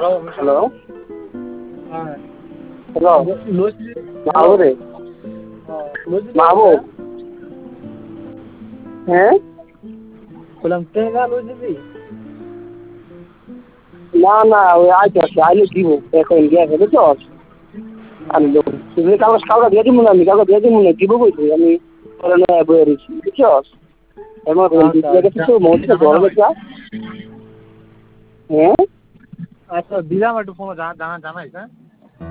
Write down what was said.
hello hello মাহবুব রে মাহবুব হ্যাঁ না না ওই আইতে আইলে দিব এখন গিয়ে বুঝছ আমি তুমি কাউকে দিয়ে দিব না আমি কাউকে দিয়ে দিব না দিব বলছি আমি বয়ে রয়েছি বুঝছ এমন কিছু মধ্যে গরমে চা হ্যাঁ আচ্ছা দিলাম একটু ফোন জানাইস হ্যাঁ